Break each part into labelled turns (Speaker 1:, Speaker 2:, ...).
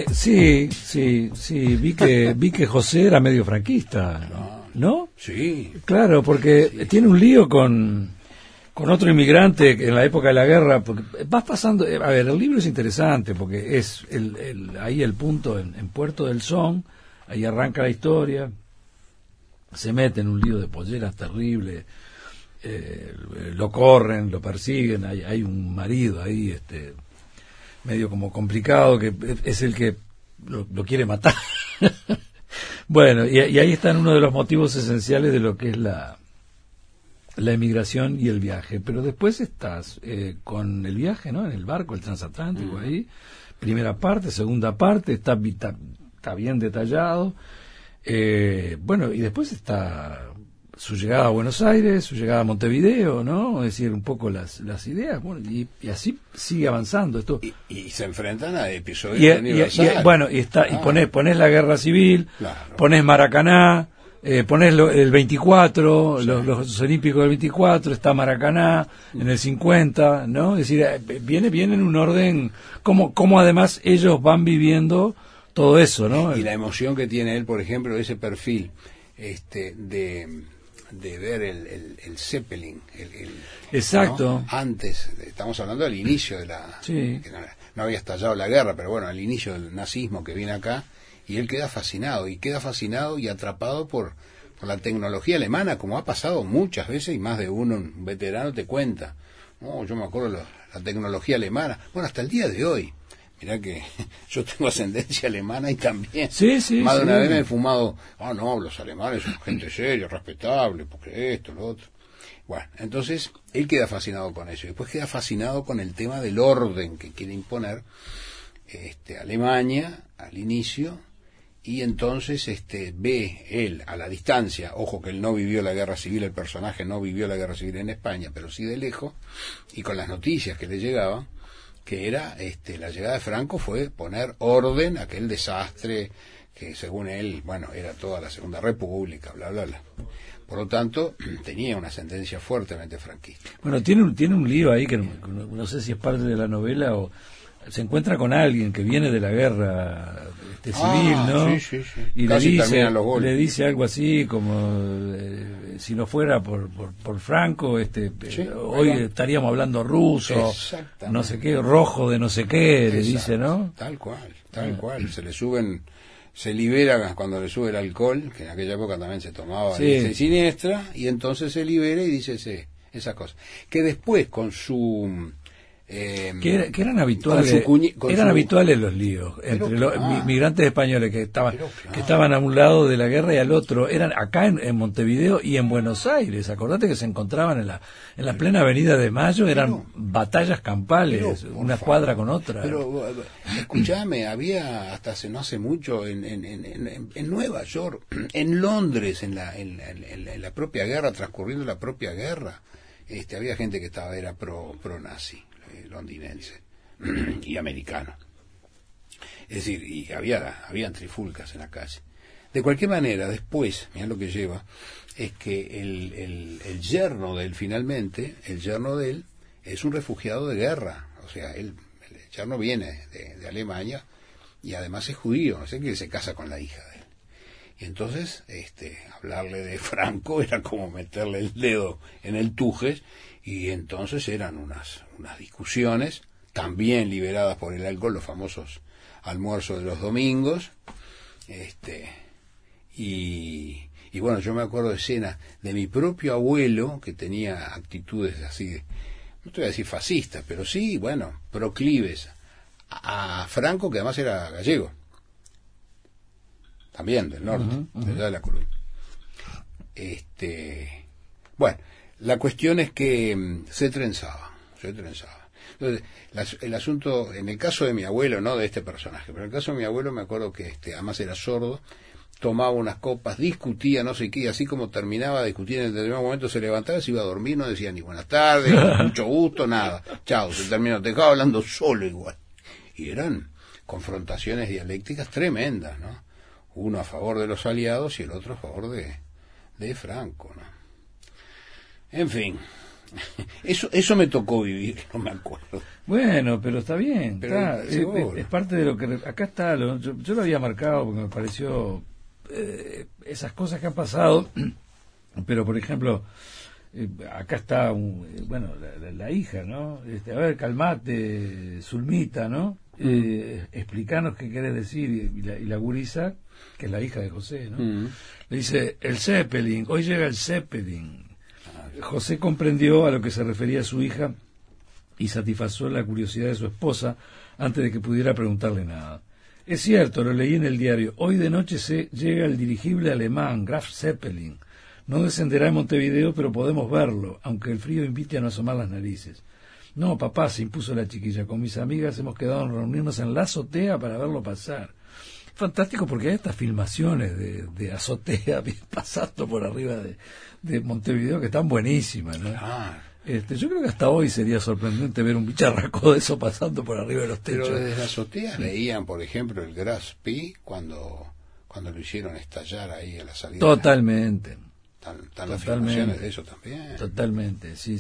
Speaker 1: Sí, vi que José era medio franquista, ¿no?
Speaker 2: Sí.
Speaker 1: Claro, porque tiene un lío con otro inmigrante que en la época de la guerra, porque vas pasando, a ver, el libro es interesante porque es ahí el punto en Puerto del Son, ahí arranca la historia, se mete en un lío de polleras terrible, lo corren, lo persiguen, hay un marido ahí, medio como complicado, que es el que lo quiere matar. Bueno, y ahí están uno de los motivos esenciales de lo que es la emigración y el viaje. Pero después estás con el viaje, ¿no? En el barco, el transatlántico, ahí, primera parte, segunda parte, está bien detallado. Bueno, y después está su llegada a Buenos Aires, su llegada a Montevideo, ¿no? Es decir, un poco las ideas, bueno, y así sigue avanzando esto.
Speaker 2: Y se enfrentan a episodios universales.
Speaker 1: Bueno, y ponés la guerra civil, claro. Ponés Maracaná, ponés el 24, sí. los Juegos Olímpicos del 24, está Maracaná en el 50, ¿no? Es decir, viene en un orden, como además ellos van viviendo todo eso, ¿no?
Speaker 2: Y la emoción que tiene él, por ejemplo, ese perfil, de ver el Zeppelin,
Speaker 1: exacto,
Speaker 2: ¿no? Antes, estamos hablando del inicio de
Speaker 1: sí.
Speaker 2: Que no había estallado la guerra, pero bueno, al inicio del nazismo que viene acá, y él queda fascinado y atrapado por la tecnología alemana, como ha pasado muchas veces, y más de uno, un veterano te cuenta, yo me acuerdo la tecnología alemana, bueno, hasta el día de hoy. Mirá que yo tengo ascendencia alemana y también más de una vez me he fumado, los alemanes son gente seria, respetable, porque esto, lo otro. Bueno, entonces él queda fascinado con eso. Después queda fascinado con el tema del orden que quiere imponer Alemania al inicio, y entonces ve él a la distancia, ojo que él no vivió la guerra civil, el personaje no vivió la guerra civil en España, pero sí de lejos, y con las noticias que le llegaban, que era la llegada de Franco fue poner orden a aquel desastre que según él, bueno, era toda la Segunda República, bla, bla, bla. Por lo tanto, tenía una ascendencia fuertemente franquista.
Speaker 1: Bueno, tiene un lío ahí que no sé si es parte de la novela o se encuentra con alguien que viene de la guerra civil, ¿no?
Speaker 2: Sí.
Speaker 1: Y
Speaker 2: le
Speaker 1: dice algo así como si no fuera por Franco, hoy estaríamos hablando ruso, no sé qué, rojo de no sé qué, le dice, ¿no?
Speaker 2: Tal cual. Se libera cuando le sube el alcohol, que en aquella época también se tomaba siniestra, y entonces se libera y dice esas cosas. Que después con su
Speaker 1: que eran habituales los líos entre los migrantes españoles que estaban a un lado de la guerra y al otro. Eran acá en Montevideo y en Buenos Aires. Acordate que se encontraban en la plena Avenida de Mayo, eran batallas campales, una cuadra con otra.
Speaker 2: Pero escúchame, había hasta no hace mucho en Nueva York, en Londres, en la propia guerra, transcurriendo la propia guerra, había gente que era pro nazi, londinense y americano. Es decir, y habían trifulcas en la calle. De cualquier manera, después, mirá lo que lleva, es que el yerno de él es un refugiado de guerra. O sea, el yerno viene de Alemania y además es judío, no sé, que se casa con la hija de él. Y entonces, hablarle de Franco era como meterle el dedo en el Tujes, y entonces eran unas discusiones, también liberadas por el alcohol, los famosos almuerzos de los domingos, y bueno, yo me acuerdo de escenas de mi propio abuelo, que tenía actitudes así, no te voy a decir fascistas, pero sí, bueno, proclives a Franco, que además era gallego, también del norte, de allá de La Coruña. Bueno, la cuestión es que se trenzaba. Entonces, el asunto, en el caso de mi abuelo, no de este personaje, pero en el caso de mi abuelo me acuerdo que además era sordo, tomaba unas copas, discutía, no sé qué, y así como terminaba de discutir, en determinado momento se levantaba, se iba a dormir, no decía ni buenas tardes, ni mucho gusto, nada. Chao, se terminó, te dejaba hablando solo igual. Y eran confrontaciones dialécticas tremendas, ¿no? Uno a favor de los aliados y el otro a favor de Franco, ¿no? En fin, Eso me tocó vivir, no me acuerdo.
Speaker 1: Bueno, pero está bien,
Speaker 2: Pero
Speaker 1: está,
Speaker 2: seguro.
Speaker 1: es parte de lo que... Acá está, yo lo había marcado porque me pareció esas cosas que han pasado, pero por ejemplo, acá está, la hija, ¿no? A ver, calmate, Zulmita, ¿no? Explicanos qué querés decir, y la gurisa, que es la hija de José, ¿no? Le dice, el Zeppelin, hoy llega el Zeppelin. José comprendió a lo que se refería su hija y satisfació la curiosidad de su esposa antes de que pudiera preguntarle nada. Es cierto, lo leí en el diario. Hoy de noche llega el dirigible alemán, Graf Zeppelin. No descenderá en Montevideo, pero podemos verlo, aunque el frío invite a no asomar las narices. No, papá, se impuso la chiquilla. Con mis amigas hemos quedado en reunirnos en la azotea para verlo pasar. Fantástico porque hay estas filmaciones de azotea pasando por arriba de Montevideo que están buenísimas, ¿no? Yo creo que hasta hoy sería sorprendente ver un bicharraco de eso pasando por arriba de los techos.
Speaker 2: Pero desde la azotea leían, por ejemplo, el Gras Pi cuando lo hicieron estallar ahí a la salida.
Speaker 1: Totalmente.
Speaker 2: Están las filmaciones de eso también.
Speaker 1: Totalmente, sí.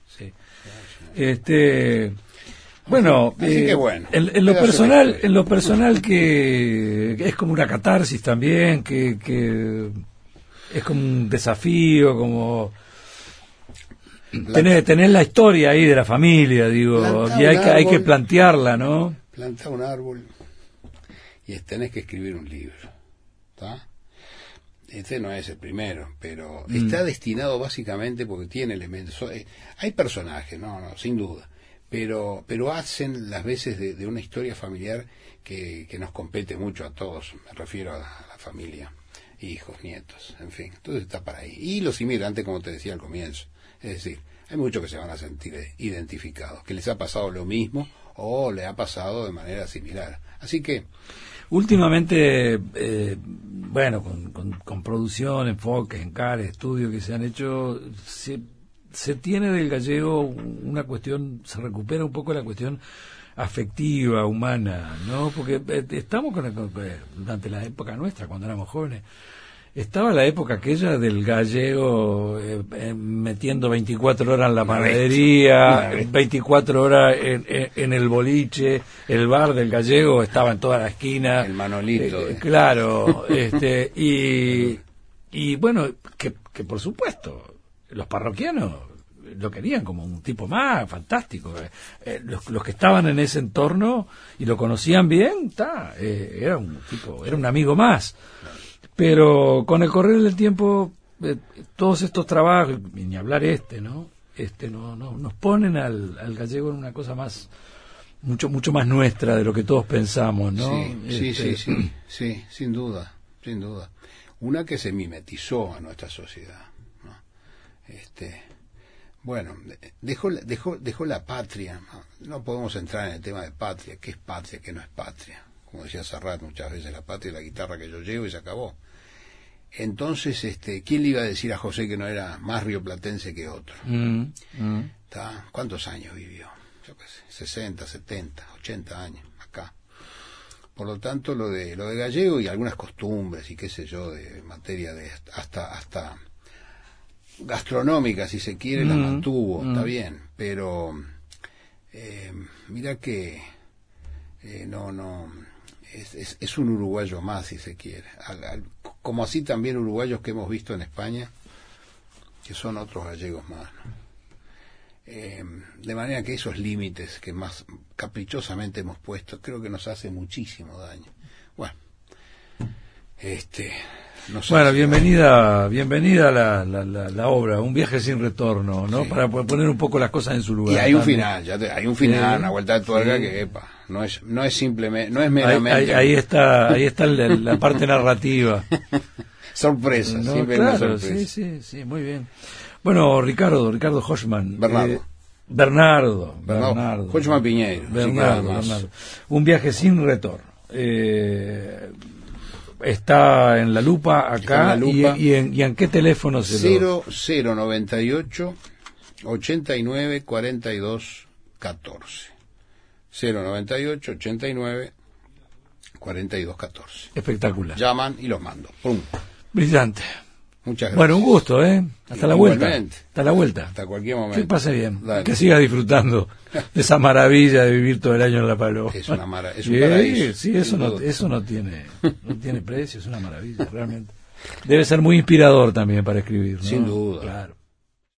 Speaker 2: Bueno,
Speaker 1: en lo personal que es como una catarsis también, que es como un desafío, como tener la historia ahí de la familia, digo, y hay que plantearla, ¿no?
Speaker 2: Planta un árbol y tenés que escribir un libro, ¿está? Este no es el primero, pero está destinado básicamente porque tiene elementos. Hay personajes, no, sin duda. Pero hacen las veces de una historia familiar que nos compete mucho a todos, me refiero a la familia, hijos, nietos, en fin, entonces está para ahí. Y los inmigrantes, como te decía al comienzo, es decir, hay muchos que se van a sentir identificados, que les ha pasado lo mismo o le ha pasado de manera similar. Así que...
Speaker 1: Últimamente, con producción, enfoques, encares, estudios que se han hecho, se tiene del gallego una cuestión, se recupera un poco la cuestión afectiva, humana, ¿no? Porque estamos durante la época nuestra, cuando éramos jóvenes, estaba la época aquella del gallego metiendo 24 horas en la panadería, 24 horas en el boliche, el bar del gallego estaba en toda la esquina.
Speaker 2: El Manolito.
Speaker 1: Claro, y bueno, que por supuesto, los parroquianos lo querían como un tipo más fantástico. Los que estaban en ese entorno y lo conocían bien, era un tipo, era un amigo más. Pero con el correr del tiempo, todos estos trabajos, y ni hablar ¿no? No nos ponen al gallego en una cosa más, mucho más nuestra de lo que todos pensamos, ¿no?
Speaker 2: Sí, sin duda. Una que se mimetizó a nuestra sociedad, ¿no? Bueno, dejó la patria. No podemos entrar en el tema de patria, qué es patria, qué no es patria. Como decía Serrat muchas veces, la patria es la guitarra que yo llevo y se acabó. Entonces, ¿quién le iba a decir a José que no era más rioplatense que otro? ¿Cuántos años vivió? Yo qué sé, 60, 70, 80 años acá. Por lo tanto, lo de gallego y algunas costumbres y qué sé yo, de materia de hasta gastronómica, si se quiere, la mantuvo, está bien, pero mira que no es un uruguayo más, si se quiere, como así también uruguayos que hemos visto en España que son otros gallegos más, ¿no? De manera que esos límites que más caprichosamente hemos puesto creo que nos hace muchísimo daño. Bueno, no sé.
Speaker 1: Bueno, bienvenida la obra, Un viaje sin retorno, ¿no? Sí. Para poner un poco las cosas en su lugar.
Speaker 2: Y hay un final, hay un final, una vuelta de tuerca que, no es simplemente, no es meramente.
Speaker 1: Ahí está la parte narrativa.
Speaker 2: Sorpresa,
Speaker 1: no,
Speaker 2: siempre
Speaker 1: claro,
Speaker 2: una sorpresa.
Speaker 1: Sí, muy bien. Bueno, Ricardo Hochman.
Speaker 2: Bernardo.
Speaker 1: Hochman
Speaker 2: Piñeiro.
Speaker 1: Bernardo. Un viaje sin retorno. Está en la lupa acá. ¿Y en qué teléfono se
Speaker 2: 0098 89 42 14. 098 89 42 14.
Speaker 1: Espectacular.
Speaker 2: Llaman y los mando. ¡Pum!
Speaker 1: Brillante.
Speaker 2: Muchas gracias.
Speaker 1: Bueno, un gusto, ¿eh? Hasta la vuelta.
Speaker 2: Igualmente.
Speaker 1: Hasta la vuelta.
Speaker 2: Hasta cualquier momento.
Speaker 1: Que pase bien.
Speaker 2: Dale.
Speaker 1: Que sigas disfrutando de esa maravilla de vivir todo el año en La Paloma.
Speaker 2: Es una es un paraíso.
Speaker 1: Sí, eso no tiene precio, es una maravilla, realmente. Debe ser muy inspirador también para escribir, ¿no?
Speaker 2: Sin duda.
Speaker 1: Claro.